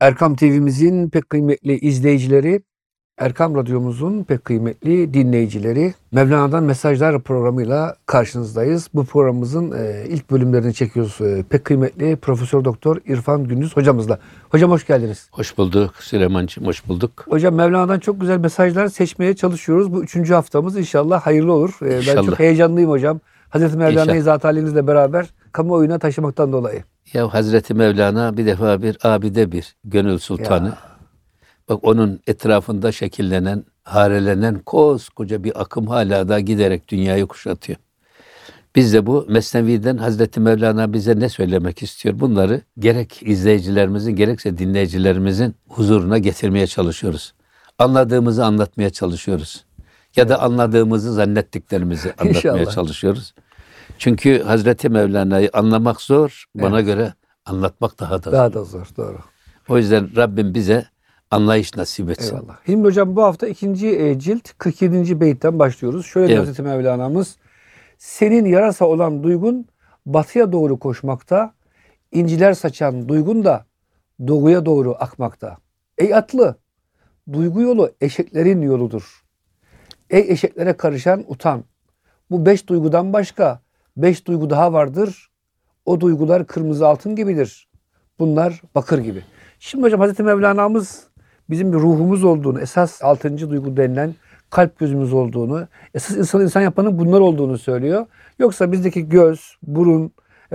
Erkam TV'mizin pek kıymetli izleyicileri, Erkam Radyomuzun pek kıymetli dinleyicileri, Mevlana'dan Mesajlar programıyla karşınızdayız. Bu programımızın ilk bölümlerini çekiyoruz. Pek kıymetli Profesör Doktor İrfan Gündüz hocamızla. Hocam hoş geldiniz. Hoş bulduk Süleyman'cığım, hoş bulduk. Hocam Mevlana'dan çok güzel mesajlar seçmeye çalışıyoruz. Bu 3. haftamız inşallah hayırlı olur. Ben İnşallah. çok heyecanlıyım hocam. Hazreti Mevlana'yı İnşallah. zat halinizle beraber kamuoyuna taşımaktan dolayı. Ya Hazreti Mevlana bir defa bir abide bir gönül sultanı. Ya. Bak onun etrafında şekillenen, harelenen koskoca bir akım hala da giderek dünyayı kuşatıyor. Biz de bu Mesnevi'den Hazreti Mevlana bize ne söylemek istiyor? Bunları gerek izleyicilerimizin gerekse dinleyicilerimizin huzuruna getirmeye çalışıyoruz. Anladığımızı anlatmaya çalışıyoruz. Ya da anladığımızı zannettiklerimizi anlatmaya İnşallah. çalışıyoruz. Çünkü Hazreti Mevlana'yı anlamak zor, bana Evet. göre anlatmak daha da zor. Daha da zor, doğru. O yüzden Rabbim bize anlayış nasip etsin. Eyvallah. Şimdi hocam bu hafta 2. cilt 47. beytten başlıyoruz. Şöyle diyor Evet. Hazreti Mevlana'mız. Senin yarasa olan duygun batıya doğru koşmakta, inciler saçan duygun da doğuya doğru akmakta. Ey atlı, duygu yolu eşeklerin yoludur. Ey eşeklere karışan utan. Bu 5 duygudan başka 5 duygu daha vardır. O duygular kırmızı altın gibidir. Bunlar bakır gibi. Şimdi hocam Hazreti Mevlana'mız bizim bir ruhumuz olduğunu, esas 6. duygu denilen kalp gözümüz olduğunu, esas insan yapanın bunlar olduğunu söylüyor. Yoksa bizdeki göz, burun,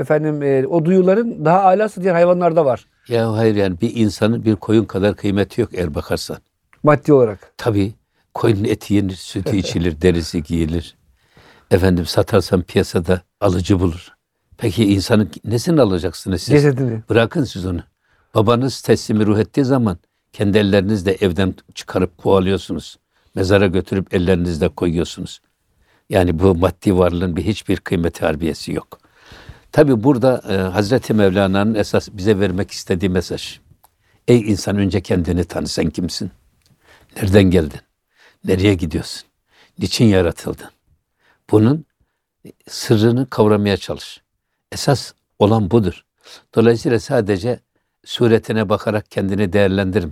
o duyuların daha alası diğer hayvanlarda var. Ya hayır, yani bir insanın bir koyun kadar kıymeti yok eğer bakarsan. Maddi olarak. Tabii koyunun eti yenir, sütü içilir, derisi giyilir. Satarsan piyasada alıcı bulur. Peki insanın nesini alacaksınız siz? Cesedini. Bırakın siz onu. Babanız teslimi ruh ettiği zaman kendi ellerinizle evden çıkarıp kovalıyorsunuz. Mezara götürüp ellerinizle koyuyorsunuz. Yani bu maddi varlığın hiçbir kıymeti harbiyesi yok. Tabii burada Hazreti Mevlana'nın esas bize vermek istediği mesaj. Ey insan, önce kendini tanı. Sen kimsin? Nereden geldin? Nereye gidiyorsun? Niçin yaratıldın? Bunun sırrını kavramaya çalış. Esas olan budur. Dolayısıyla sadece suretine bakarak kendini değerlendirme.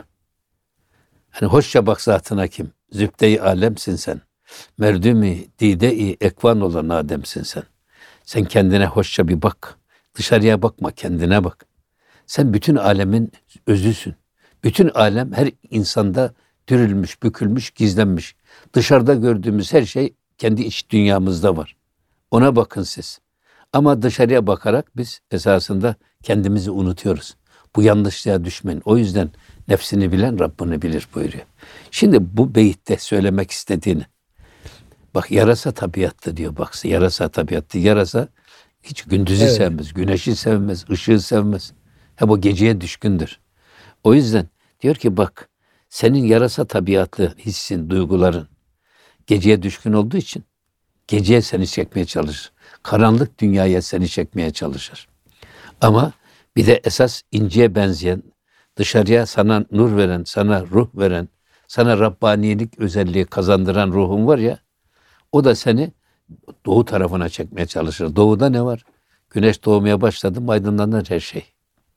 Hani hoşça bak zatına kim? Zübde-i alemsin sen. Merdumi dide-i ekvan olan Adem'sin sen. Sen kendine hoşça bir bak. Dışarıya bakma, kendine bak. Sen bütün alemin özüsün. Bütün alem her insanda dürülmüş, bükülmüş, gizlenmiş. Dışarıda gördüğümüz her şey kendi iç dünyamızda var. Ona bakın siz. Ama dışarıya bakarak biz esasında kendimizi unutuyoruz. Bu yanlışlığa düşmeyin. O yüzden nefsini bilen Rabbini bilir buyuruyor. Şimdi bu beyitte söylemek istediğini. Bak, yarasa tabiattı diyor. Bak, yarasa tabiattı. Yarasa hiç gündüzü sevmez, güneşi sevmez, ışığı sevmez. Hep o geceye düşkündür. O yüzden diyor ki bak, senin yarasa tabiatlı hissin, duyguların geceye düşkün olduğu için geceye seni çekmeye çalışır. Karanlık dünyaya seni çekmeye çalışır. Ama bir de esas inciye benzeyen, dışarıya sana nur veren, sana ruh veren, sana Rabbanilik özelliği kazandıran ruhun var ya, o da seni doğu tarafına çekmeye çalışır. Doğuda ne var? Güneş doğmaya başladı mı aydınlanır her şey.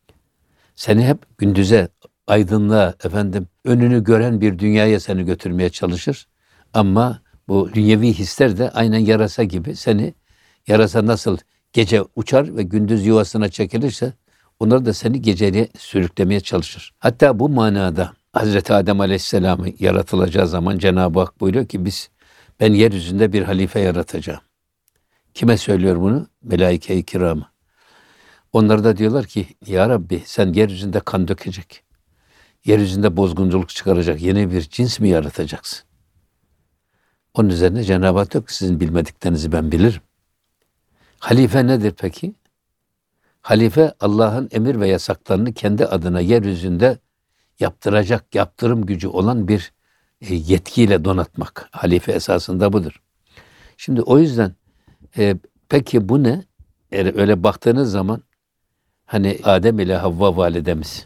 Seni hep gündüze, aydınlığa, önünü gören bir dünyaya seni götürmeye çalışır. Ama bu dünyevi hisler de aynen yarasa gibi seni, yarasa nasıl gece uçar ve gündüz yuvasına çekilirse, onlar da seni geceye sürüklemeye çalışır. Hatta bu manada Hazreti Adem Aleyhisselam'ı yaratılacağı zaman Cenab-ı Hak buyuruyor ki ben yeryüzünde bir halife yaratacağım. Kime söylüyor bunu? Melaike-i kiramı. Onlar da diyorlar ki ya Rabbi, sen yeryüzünde kan dökecek, yeryüzünde bozgunculuk çıkaracak yeni bir cins mi yaratacaksın? Onun üzerine Cenab-ı Hak diyor ki sizin bilmediklerinizi ben bilirim. Halife nedir peki? Halife Allah'ın emir ve yasaklarını kendi adına yeryüzünde yaptıracak, yaptırım gücü olan bir yetkiyle donatmak. Halife esasında budur. Şimdi o yüzden peki bu ne? Öyle baktığınız zaman hani Adem ile Havva validemiz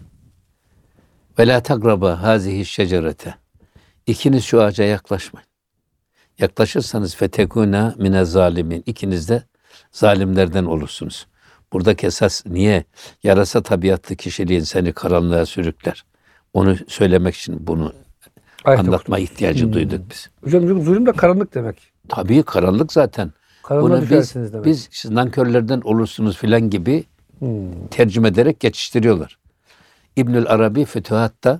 ve la takraba hazihi şecerete, İkiniz şu ağaca yaklaşmayın. Yaklaşırsanız fetekuna mine zalimin, İkiniz de zalimlerden olursunuz. Buradaki esas niye yarasa tabiatlı kişiliğin seni karanlığa sürükler? Onu söylemek için bunu Ayet anlatma okudunuz. ihtiyacı duyduk biz. Hocam zulüm de karanlık demek. Tabii karanlık zaten. Karanlığa Bunu düşersiniz demek. biz siz nankörlerden olursunuz filan gibi tercüme ederek geçiştiriyorlar. İbnül Arabi Fütuhat'ta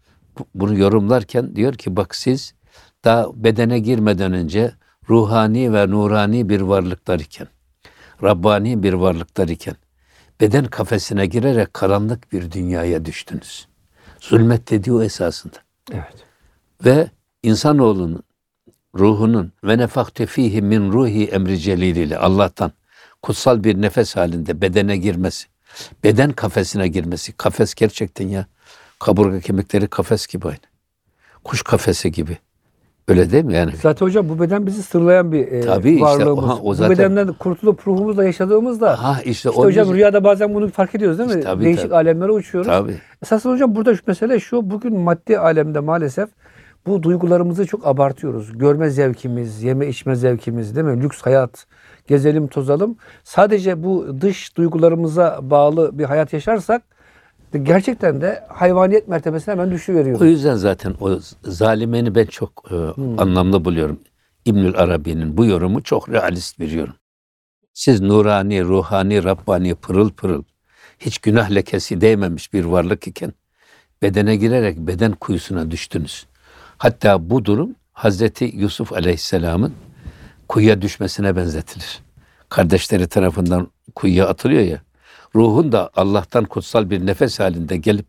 bunu yorumlarken diyor ki bak siz daha bedene girmeden önce ruhani ve nurani bir varlıklar iken, Rabbani bir varlıklar iken beden kafesine girerek karanlık bir dünyaya düştünüz. Zulmet dediği o esasında. Evet. Ve insanoğlunun ruhunun ve nefakte fihi min ruhi emri celiliyle Allah'tan kutsal bir nefes halinde bedene girmesi, beden kafesine girmesi. Kafes gerçekten ya, kaburga kemikleri kafes gibi aynı. Kuş kafesi gibi. Öyle değil mi yani? Zaten hocam bu beden bizi sırlayan bir Tabii işte, varlığımız. o zaten- Bu bedenden kurtulup ruhumuzla yaşadığımızda İşte işte onun hocam için- rüyada bazen bunu fark ediyoruz değil mi? Tabii, Değişik tabii. alemlere uçuyoruz. Tabii. Esasında hocam burada şu mesele şu, bugün maddi alemde maalesef bu duygularımızı çok abartıyoruz. Görme zevkimiz, yeme içme zevkimiz değil mi? Lüks hayat, gezelim tozalım. Sadece bu dış duygularımıza bağlı bir hayat yaşarsak gerçekten de hayvaniyet mertebesine hemen O düşüveriyoruz. yüzden zaten o zalimeni ben çok anlamlı buluyorum. İbnül Arabi'nin bu yorumu çok realist bir yorum. Siz nurani, ruhani, Rabbani, pırıl pırıl, hiç günah lekesi değmemiş bir varlık iken bedene girerek beden kuyusuna düştünüz. Hatta bu durum Hazreti Yusuf Aleyhisselam'ın kuyuya düşmesine benzetilir. Kardeşleri tarafından kuyuya atılıyor ya, ruhun da Allah'tan kutsal bir nefes halinde gelip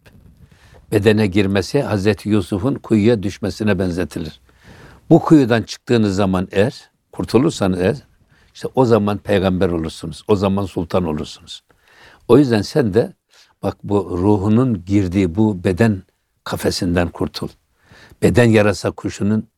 bedene girmesi Hazreti Yusuf'un kuyuya düşmesine benzetilir. Bu kuyudan çıktığınız zaman eğer, kurtulursanız eğer, işte o zaman peygamber olursunuz. O zaman sultan olursunuz. O yüzden sen de bak bu ruhunun girdiği bu beden kafesinden kurtul. Beden yarasa kuşunun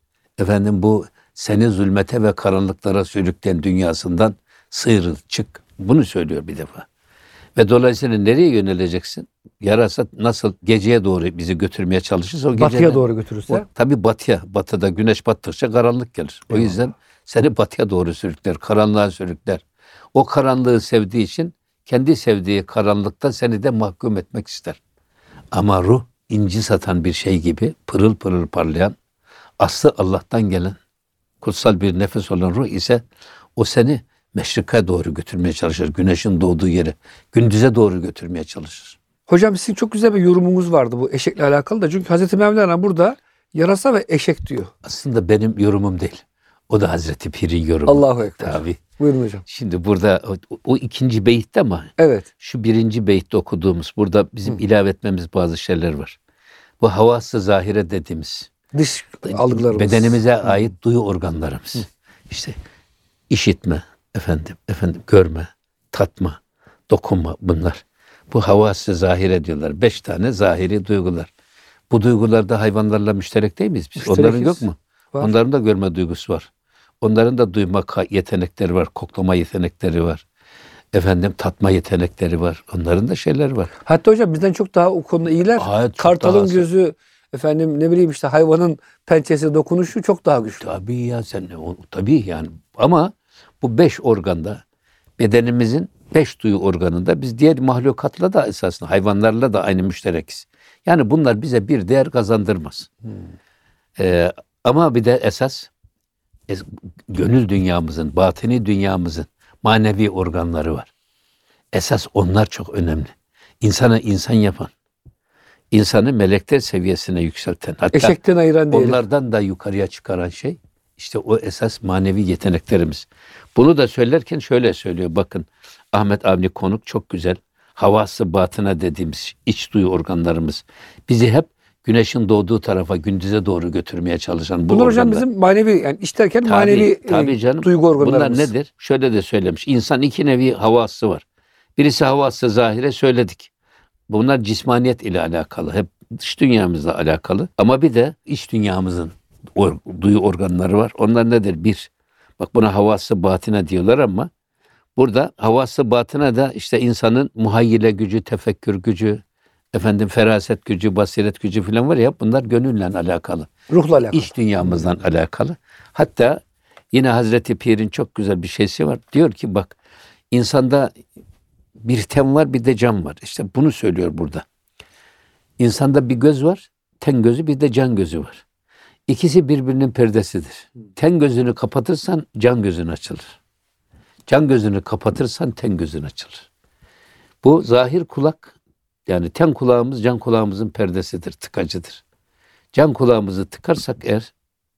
bu seni zulmete ve karanlıklara sürükleyen dünyasından sıyrıl, çık. Bunu söylüyor bir defa. Ve dolayısıyla nereye yöneleceksin? Yarasa nasıl geceye doğru bizi götürmeye çalışırsa o Batıya doğru götürürse. Tabii batıya. Batıda güneş battıkça karanlık gelir. O yüzden seni batıya doğru sürükler, karanlığa sürükler. O karanlığı sevdiği için kendi sevdiği karanlıkta seni de mahkum etmek ister. Ama ruh inci satan bir şey gibi pırıl pırıl parlayan, aslı Allah'tan gelen kutsal bir nefes olan ruh ise o seni meşrika doğru götürmeye çalışır. Güneşin doğduğu yere, gündüze doğru götürmeye çalışır. Hocam sizin çok güzel bir yorumunuz vardı bu eşekle alakalı da. Çünkü Hazreti Mevlana burada yarasa ve eşek diyor. Aslında benim yorumum değil. O da Hazreti Pir'in yorumu. Allahu Ekber. Tabii. Buyurun hocam. Şimdi burada o ikinci beyitte ama Evet. şu birinci beyitte okuduğumuz burada bizim ilave etmemiz bazı şeyler var. Bu havası zahire dediğimiz Dış algılarımız. bedenimize ait duyu organlarımız. İşte işitme, görme, tatma, dokunma bunlar. Bu havası zahire diyorlar. 5 tane zahiri duygular. Bu duygularda hayvanlarla müşterek değil miyiz biz? Müşterekiz. Onların yok mu? Var. Onların da görme duygusu var. Onların da duyma yetenekleri var, koklama yetenekleri var. Tatma yetenekleri var. Onların da şeyler var. Hatta hocam bizden çok daha o konuda iyiler. Çok Kartalın daha- gözü, ne bileyim işte hayvanın pençesi, dokunuşu çok daha güçlü. Tabii ya tabii yani. Ama bu 5 organda bedenimizin 5 duyu organında biz diğer mahlukatla da esasında hayvanlarla da aynı müşterekiz. Yani bunlar bize bir değer kazandırmaz. Ama bir de esas gönül dünyamızın, batini dünyamızın manevi organları var. Esas onlar çok önemli. İnsana insan yapan, insanı melekler seviyesine yükselten, hatta Eşekten ayıran diyelim. onlardan da yukarıya çıkaran şey, işte o esas manevi yeteneklerimiz. Bunu da söylerken şöyle söylüyor. Bakın Ahmet Avni Konuk çok güzel. Havası batına dediğimiz iç duyu organlarımız bizi hep güneşin doğduğu tarafa, gündüze doğru götürmeye çalışan bu Bunlar hocam organlar. bizim manevi, yani iş derken manevi Tabii canım. duygu organlarımız. Bunlar nedir? Şöyle de söylemiş. İnsan 2 nevi havası var. Birisi havası zahire söyledik. Bunlar cismaniyet ile alakalı. Hep dış dünyamızla alakalı. Ama bir de iç dünyamızın duyu organları var. Onlar nedir? Bir, bak buna havası batına diyorlar ama burada havası batına da işte insanın muhayyile gücü, tefekkür gücü, feraset gücü, basiret gücü falan var ya, bunlar gönülle alakalı. Ruhla alakalı. İç dünyamızdan alakalı. Hatta yine Hazreti Pir'in çok güzel bir şeysi var. Diyor ki bak, insanda bir ten var, bir de cam var. İşte bunu söylüyor burada. İnsanda bir göz var, ten gözü, bir de can gözü var. İkisi birbirinin perdesidir. Ten gözünü kapatırsan can gözün açılır. Can gözünü kapatırsan ten gözün açılır. Bu zahir kulak, yani ten kulağımız can kulağımızın perdesidir, tıkacıdır. Can kulağımızı tıkarsak eğer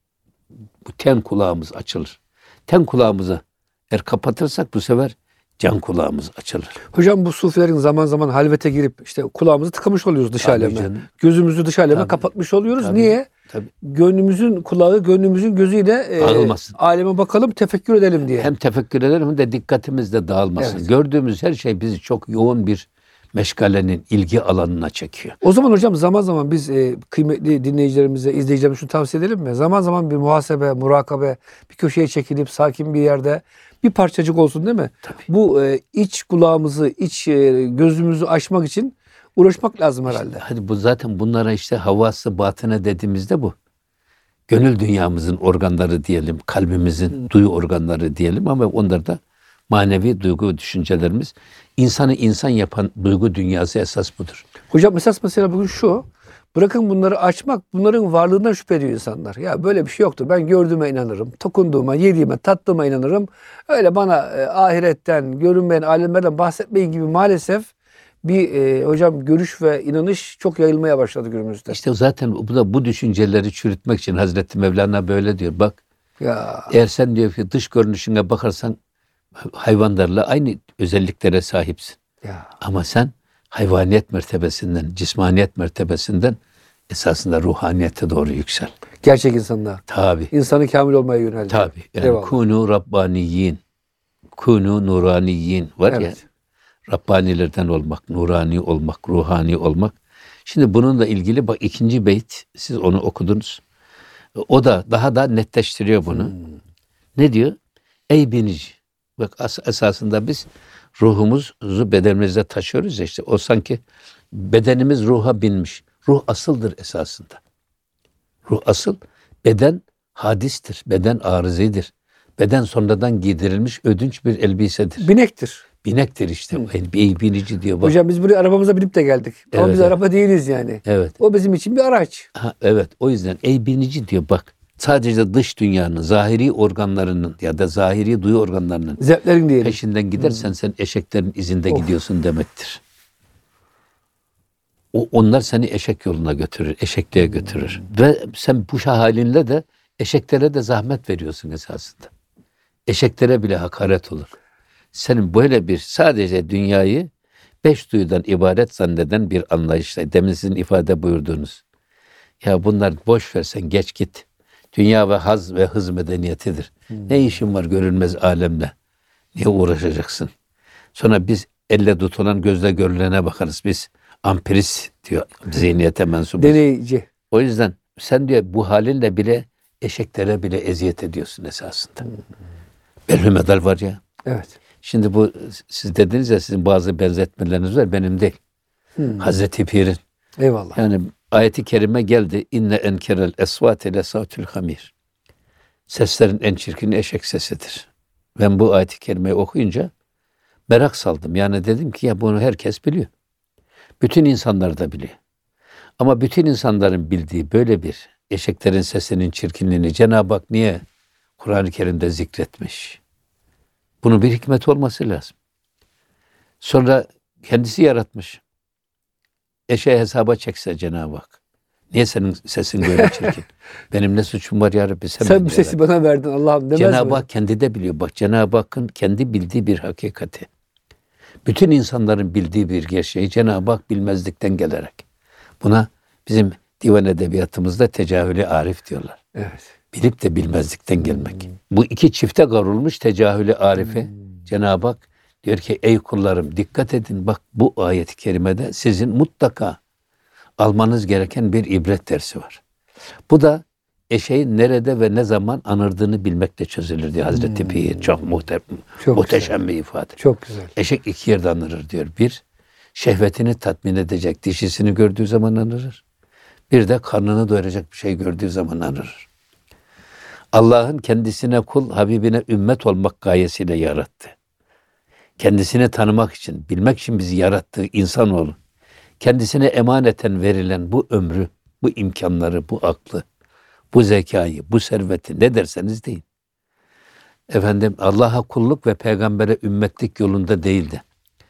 bu ten kulağımız açılır. Ten kulağımızı eğer kapatırsak bu sefer can kulağımız açılır. Hocam bu sufilerin zaman zaman halvete girip işte kulağımızı tıkamış oluyoruz dış Tabii aleme. canım. Gözümüzü dış aleme Tabii. kapatmış oluyoruz. Tabii. Niye? Tabii. Gönlümüzün kulağı, gönlümüzün gözüyle Dağılmasın. aleme bakalım, tefekkür edelim diye. Hem tefekkür edelim hem de dikkatimiz de dağılmasın. Evet. Gördüğümüz her şey bizi çok yoğun bir meşgalenin ilgi alanına çekiyor. O zaman hocam zaman zaman biz kıymetli dinleyicilerimize, izleyicilerimize şunu tavsiye edelim mi? Zaman zaman bir muhasebe, murakabe, bir köşeye çekilip sakin bir yerde bir parçacık olsun değil mi? Tabii. Bu iç kulağımızı, iç gözümüzü açmak için uğraşmak lazım herhalde. Hadi bu zaten bunlara işte havası batine dediğimizde bu. Gönül dünyamızın organları diyelim, kalbimizin duyu organları diyelim ama onlar da manevi duygu düşüncelerimiz. İnsanı insan yapan duygu dünyası esas budur. Hocam esas mesela bugün şu. Bırakın bunları açmak, bunların varlığından şüphe ediyor insanlar. Ya böyle bir şey yoktur. Ben gördüğüme inanırım. Dokunduğuma, yediğime, tattığıma inanırım. Öyle bana ahiretten, görünmeyen alemlerden bahsetmeyin gibi maalesef bir hocam görüş ve inanış çok yayılmaya başladı günümüzde. İşte zaten bu düşünceleri çürütmek için Hazreti Mevlana böyle diyor. Bak, Ya eğer sen diyor ki dış görünüşüne bakarsan hayvanlarla aynı özelliklere sahipsin. ya Ama sen hayvaniyet mertebesinden, cismaniyet mertebesinden esasında ruhaniyete doğru yüksel. gerçek insanlığa. Tabi. İnsanı kamil olmaya yöneldi. Tabi. Yani Eyvallah. kunu rabbaniyin, kunu nuraniyin var ya. Evet. Rabbanilerden olmak, nurani olmak, ruhani olmak. Şimdi bununla ilgili bak ikinci beyt, siz onu okudunuz. O da daha da netleştiriyor bunu. Ne diyor? Ey binici. Bak esasında biz ruhumuzu bedenimizde taşıyoruz ya işte. O sanki bedenimiz ruha binmiş. Ruh asıldır esasında. Ruh asıl, beden hadistir, beden arızidir. Beden sonradan giydirilmiş ödünç bir elbisedir. Binektir. Binektir işte. Ey binici diyor. Bak. Hocam biz buraya arabamıza binip de geldik. Ama Evet, biz evet. araba değiliz yani. Evet. O bizim için bir araç. Ha, evet. O yüzden ey binici diyor bak. Sadece dış dünyanın, zahiri organlarının ya da zahiri duyu organlarının Zevklerin diyelim. peşinden gidersen sen eşeklerin izinde Of. gidiyorsun demektir. Onlar seni eşek yoluna götürür, eşekliğe götürür. Ve sen bu halinle de eşeklere de zahmet veriyorsun esasında. Eşeklere bile hakaret olur. Senin böyle bir sadece dünyayı 5 duyudan ibaret zanneden bir anlayışla, demin sizin ifade buyurduğunuz. Ya bunlar boş versen geç git. Dünya ve haz ve hız medeniyetidir. Ne işin var görünmez alemle? Niye uğraşacaksın? Sonra biz elle tutulan gözle görülene bakarız. Biz ampirist diyor zihniyete mensubuz. Deneyici. O yüzden sen diyor bu halinle bile eşeklere bile eziyet ediyorsun esasında. Belli medal var ya. Evet. Şimdi bu siz dediniz ya sizin bazı benzetmeleriniz var benim değil. Hazreti Pir'in. Eyvallah. Yani ayeti kerime geldi. İnne enkerel esvate le savtül hamir. Seslerin en çirkini eşek sesidir. Ben bu ayeti kerimeyi okuyunca merak saldım. Yani dedim ki ya bunu herkes biliyor. Bütün insanlar da biliyor. Ama bütün insanların bildiği böyle bir eşeklerin sesinin çirkinliğini Cenab-ı Hak niye Kur'an-ı Kerim'de zikretmiş? Bunun bir hikmet olması lazım. Sonra kendisi yaratmış. Eşeği hesaba çekse Cenab-ı Hak. Niye senin sesin böyle çirkin? Benim ne suçum var ya Rabbi? Sen bu sesi bana verdin Allah'ım demez Cenab-ı mi? Hak kendi de biliyor. Bak Cenab-ı Hakk'ın kendi bildiği bir hakikati. Bütün insanların bildiği bir gerçeği Cenab-ı Hak bilmezlikten gelerek. Buna bizim divan edebiyatımızda tecahülü arif diyorlar. Evet. Bilip de bilmezlikten gelmek. Bu iki çifte kavrulmuş tecahülü arife Cenab-ı Hak diyor ki ey kullarım dikkat edin bak bu ayet-i kerimede sizin mutlaka almanız gereken bir ibret dersi var. Bu da eşeğin nerede ve ne zaman anırdığını bilmekle çözülür diyor Hazreti Pir. Çok muhteşem bir ifade. Çok güzel. Eşek iki yerde anırır diyor. Bir, şehvetini tatmin edecek dişisini gördüğü zaman anırır. Bir de karnını doyuracak bir şey gördüğü zaman anırır. Allah'ın kendisine kul, Habibine ümmet olmak gayesiyle yarattı. Kendisini tanımak için, bilmek için bizi yarattığı insanoğlu. Kendisine emaneten verilen bu ömrü bu imkanları, bu aklı, bu zekayı, bu serveti ne derseniz deyin. Efendim Allah'a kulluk ve peygambere ümmetlik yolunda değildi.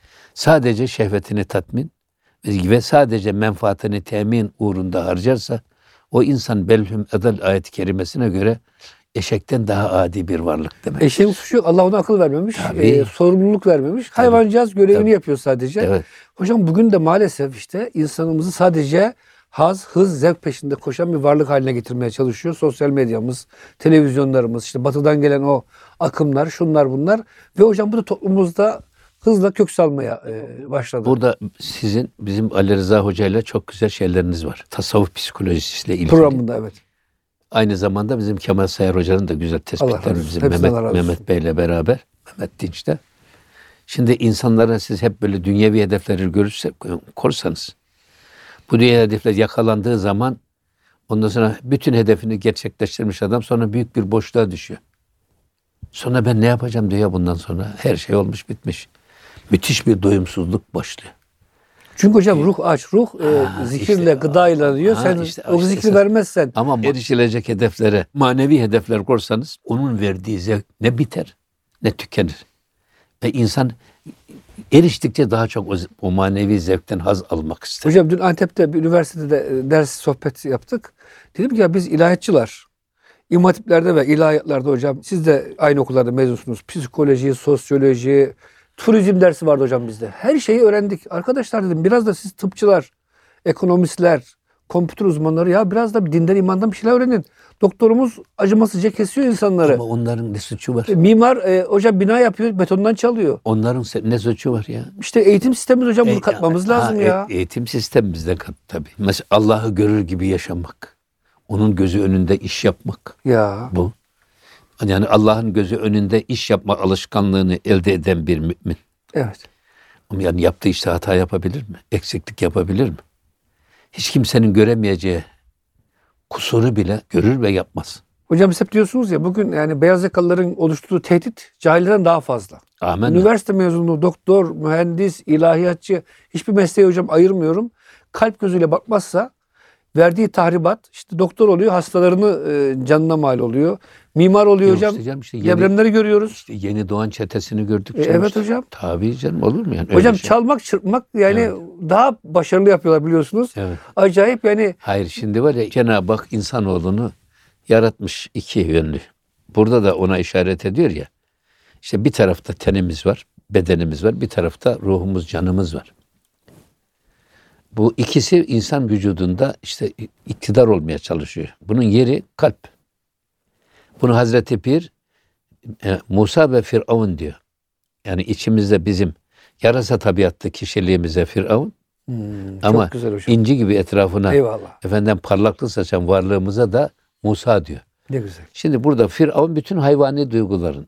Sadece şehvetini tatmin ve sadece menfaatini temin uğrunda harcarsa o insan belhum edel ayet-i kerimesine göre eşekten daha adi bir varlık demek. Eşeğin suçu yok. Allah ona akıl vermemiş. Tabii. Sorumluluk vermemiş. Hayvancağız görevini Tabii. yapıyor sadece. Evet. Hocam bugün de maalesef işte insanımızı sadece haz, hız, zevk peşinde koşan bir varlık haline getirmeye çalışıyor. Sosyal medyamız, televizyonlarımız, işte batıdan gelen o akımlar, şunlar bunlar. Ve hocam bu da toplumumuzda hızla kök salmaya başladı. Burada sizin bizim Ali Rıza Hoca ile çok güzel şeyleriniz var. Tasavvuf psikolojisiyle ilgili. Programında evet. Aynı zamanda bizim Kemal Sayar Hoca'nın da güzel tespitleri bizim Mehmet Bey'le beraber, Mehmet Dinç'te. Şimdi insanlara siz hep böyle dünyevi hedefleri korsanız, bu dünya hedefler yakalandığı zaman ondan sonra bütün hedefini gerçekleştirmiş adam sonra büyük bir boşluğa düşüyor. Sonra ben ne yapacağım diyor bundan sonra. Her şey olmuş bitmiş. Müthiş bir doyumsuzluk başlıyor. Çünkü hocam ruh aç, zikirle, işte, gıdayla diyor. Sen o zikri vermezsen. Ama erişilecek hedeflere, manevi hedefler korsanız onun verdiği zevk ne biter ne tükenir. Ve insan eriştikçe daha çok o manevi zevkten haz almak ister. Hocam dün Antep'te bir üniversitede ders sohbet yaptık. Dedim ki ya biz ilahiyatçılar, İmam Hatiplerde ve ilahiyatlarda hocam siz de aynı okullarda mezunsunuz. Psikoloji, sosyoloji, turizm dersi vardı hocam bizde. Her şeyi öğrendik. Arkadaşlar dedim biraz da siz tıpçılar, ekonomistler, kompütür uzmanları ya biraz da dinden imandan bir şeyler öğrenin. Doktorumuz acımasızca kesiyor insanları. Ama onların ne suçu var? Mimar hocam bina yapıyor, betondan çalıyor. Onların ne suçu var ya? İşte eğitim sistemimiz hocam bunu katmamız lazım ya. Eğitim sistemimizde kat tabii. Mesela Allah'ı görür gibi yaşamak. Onun gözü önünde iş yapmak. Ya. Bu. Yani Allah'ın gözü önünde iş yapma alışkanlığını elde eden bir mümin. Evet. Ama yani yaptığı işte hata yapabilir mi? Eksiklik yapabilir mi? Hiç kimsenin göremeyeceği kusuru bile görür ve yapmaz. Hocam siz hep diyorsunuz ya bugün yani beyaz yakalıların oluşturduğu tehdit cahillerden daha fazla. Amin. Üniversite mezunu, doktor, mühendis, ilahiyatçı hiçbir mesleği hocam ayırmıyorum. Kalp gözüyle bakmazsa verdiği tahribat işte doktor oluyor hastalarını canına mal oluyor. Mimar oluyor hocam. İşte depremleri görüyoruz. İşte yeni doğan çetesini gördük. Evet işte. hocam. Tabii canım olur mu yani? Hocam çalmak, çırpmak yani daha başarılı yapıyorlar biliyorsunuz. Evet. Acayip yani. Hayır şimdi var ya Cenab-ı Hak insanoğlunu yaratmış iki yönlü. Burada da ona işaret ediyor ya. İşte bir tarafta tenimiz var, bedenimiz var. Bir tarafta ruhumuz, canımız var. Bu ikisi insan vücudunda işte iktidar olmaya çalışıyor. Bunun yeri kalp. Bunu Hazreti Pir Musa ve Firavun diyor. Yani içimizde bizim yarasa tabiatlı kişiliğimize Firavun ama Çok güzel hocam. inci gibi etrafına Eyvallah. efendim parlaklık saçan varlığımıza da Musa diyor. Ne güzel. Şimdi burada Firavun bütün hayvani duyguların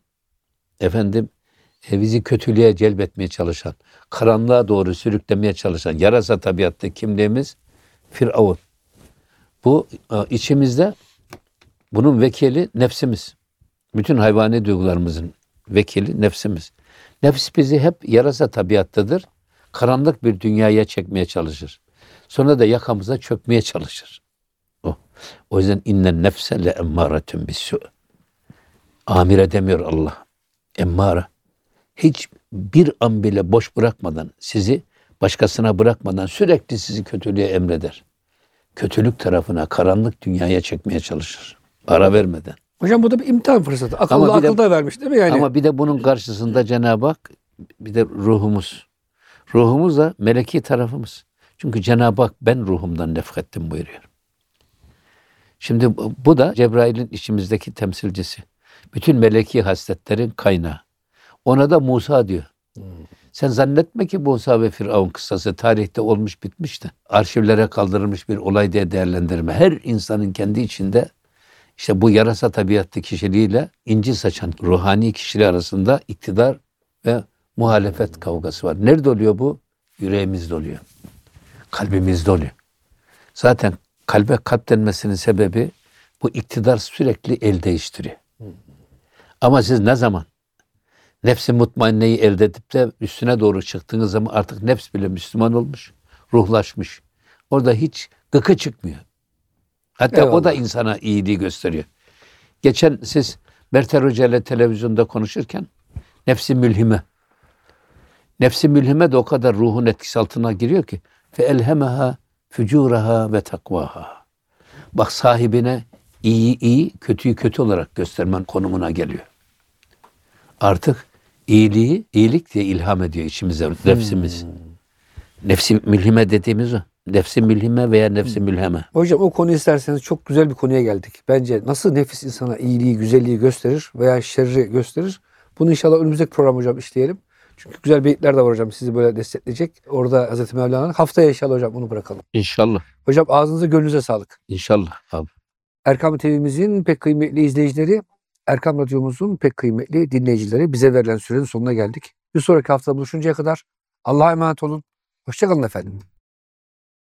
bizi kötülüğe celbetmeye çalışan, karanlığa doğru sürüklemeye çalışan yarasa tabiatlı kimliğimiz Firavun. Bu içimizde bunun vekili nefsimiz. Bütün hayvani duygularımızın vekili nefsimiz. Nefs bizi hep yarasa tabiattadır. Karanlık bir dünyaya çekmeye çalışır. Sonra da yakamıza çökmeye çalışır. O yüzden innen nefse le emmâretun bis-sû. Amire demiyor Allah. Emmare. Hiç bir an bile boş bırakmadan, sizi başkasına bırakmadan sürekli sizi kötülüğe emreder. Kötülük tarafına, karanlık dünyaya çekmeye çalışır. Ara vermeden. Hocam bu da bir imtihan fırsatı. Akıl da vermiş değil mi yani? Ama bir de bunun karşısında Cenab-ı Hak bir de ruhumuz. Ruhumuz da meleki tarafımız. Çünkü Cenab-ı Hak ben ruhumdan nefkettim buyuruyor. Şimdi bu da Cebrail'in içimizdeki temsilcisi. Bütün meleki hasletlerin kaynağı. Ona da Musa diyor. Sen zannetme ki Musa ve Firavun kıssası tarihte olmuş bitmiş de arşivlere kaldırılmış bir olay diye değerlendirme. Her insanın kendi içinde işte bu yarasa tabiatlı kişiliğiyle inci saçan ruhani kişiliği arasında iktidar ve muhalefet kavgası var. Nerede oluyor bu? Yüreğimizde oluyor. Kalbimizde oluyor. Zaten kalbe kalp denmesinin sebebi bu iktidar sürekli el değiştiriyor. Ama siz ne zaman nefs-i mutmainneyi elde edip de üstüne doğru çıktığınız zaman artık nefs bile Müslüman olmuş, ruhlaşmış. Orada hiç gıkı çıkmıyor. Hatta o da Eyvallah. insana iyiliği gösteriyor. Geçen siz Berter Hoca ile televizyonda konuşurken nefsi mülhime. Nefsi mülhime de o kadar ruhun etkisi altına giriyor ki فَاَلْهَمَهَا فُجُورَهَا ve takvaha. Bak sahibine iyi iyi, kötüyü kötü olarak göstermen konumuna geliyor. Artık iyiliği iyilik diye ilham ediyor içimize, nefsimiz. Nefsi mülhime dediğimiz o. Nefsi mülhime veya nefsi mülheme. Hocam o konu isterseniz çok güzel bir konuya geldik. Bence nasıl nefis insana iyiliği, güzelliği gösterir veya şerri gösterir. Bunu inşallah önümüzdeki program hocam işleyelim. Çünkü güzel beyitler de var hocam sizi böyle destekleyecek. Orada Hazreti Mevlana'nın haftaya inşallah hocam bunu bırakalım. İnşallah. Hocam ağzınıza gönlünüze sağlık. İnşallah abi. Erkam TV'mizin pek kıymetli izleyicileri, Erkam Radyomuzun pek kıymetli dinleyicileri, bize verilen sürenin sonuna geldik. Bir sonraki hafta buluşuncaya kadar Allah'a emanet olun. Hoşça kalın efendim.